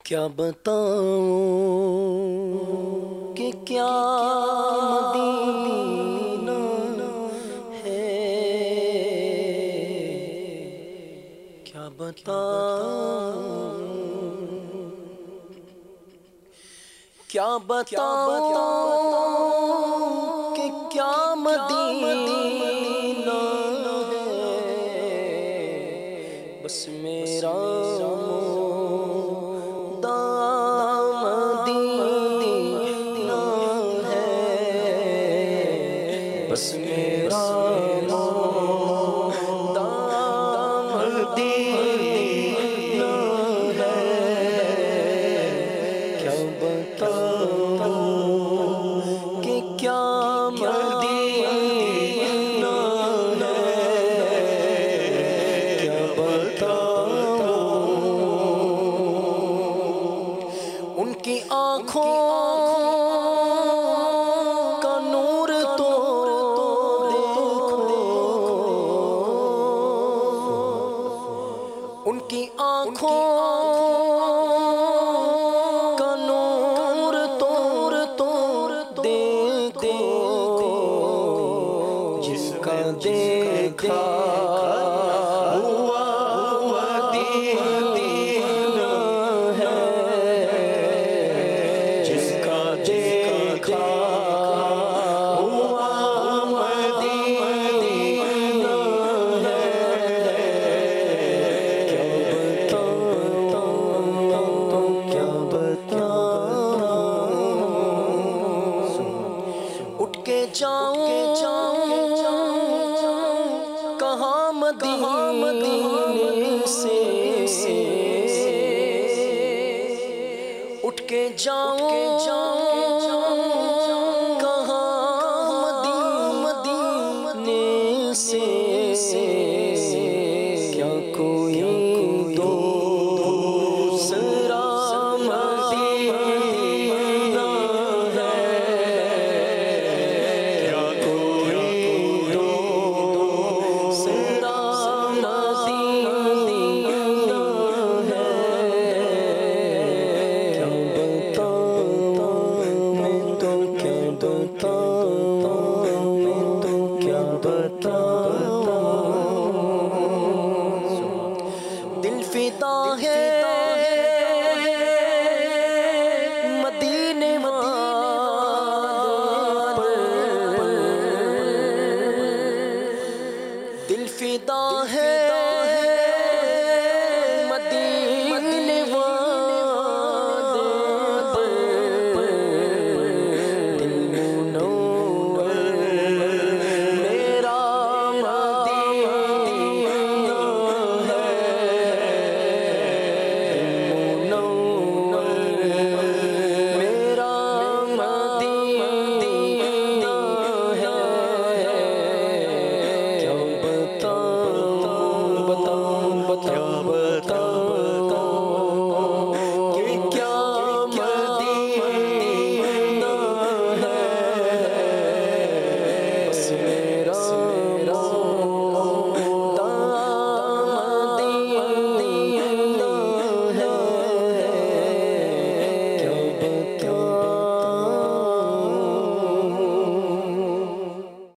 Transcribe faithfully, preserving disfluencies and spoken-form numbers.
کیا بتاؤں کہ کیا مدینہ ہے، کیا بتاؤں کیا بتاؤں کہ کیا مدینہ ہے، بس میرا بس میرا دام مدینہ ہے، کیا بتاؤں کہ کیا مدینہ ہے، کیا بتاؤں ان کی آنکھوں ان کی آنکھوں کا نور تور تور دیکھو، جس کا دیکھا ہوا مدینہ ہے، جس کا دیکھا ہوا مدینہ ہے، اٹھ کے جاؤں کہاں مدینے سے، اٹھ کے جاؤں